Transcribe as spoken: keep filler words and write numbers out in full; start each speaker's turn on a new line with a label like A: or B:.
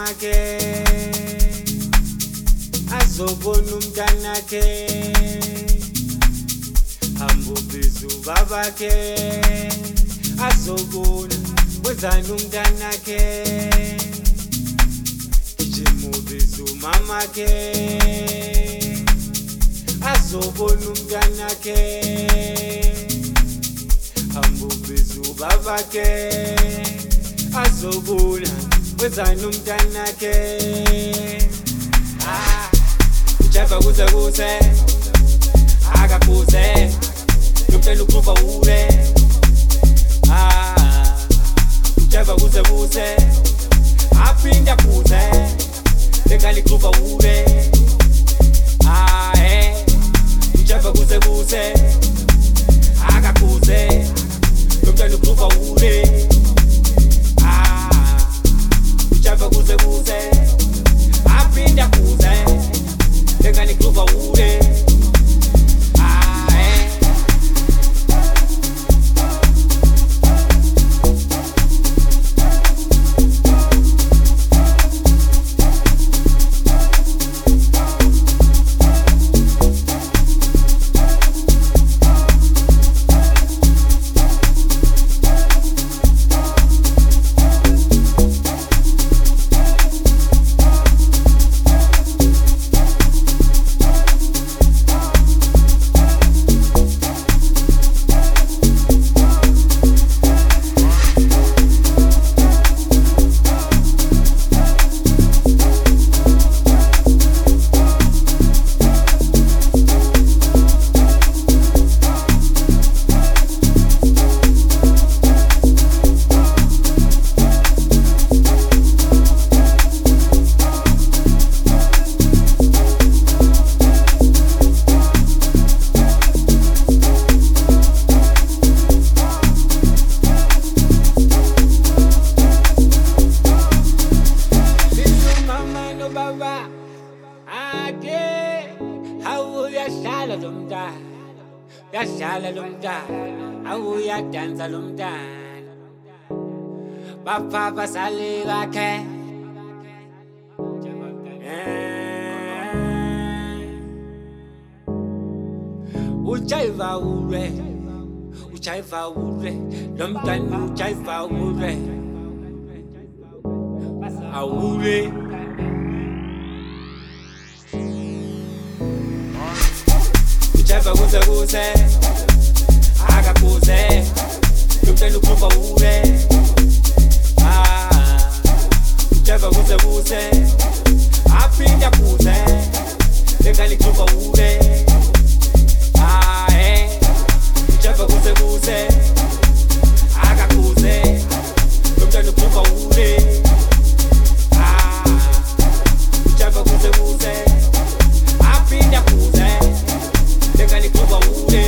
A: mamake azobona umntanakhe ambubiza ubabakhe azobona wenzani umntanakhe ijimubiza umamakhe azobona umntanakhe ambubiza ubabakhe azobona wenzani umntanakhe ah ujava kuze kuze akakuze nomntana ukhupha ule ah ujava kuze kuze aphinda kuze lengane ikhupha ule ah eh ujava kuze kuze akakuze nomntana ukhupha ule ah ujava kuze kuze aphinda kuze lengane ikhupha ule Yashala lomntana awuyadansa lomntana bapha basale bakhe ujaiva ule ujaiva ule lomntana ujaiva ule awule ujaiva kuze kuze akakuze nomntana ukhupha ule ah ujaiva kuze kuze aphinda kuze lengane ikhupha ule ah eh ujaiva kuze kuze akakuze nomntana ukhupha ule ah ujaiva kuze kuze aphinda kuze lengane ikhupha ule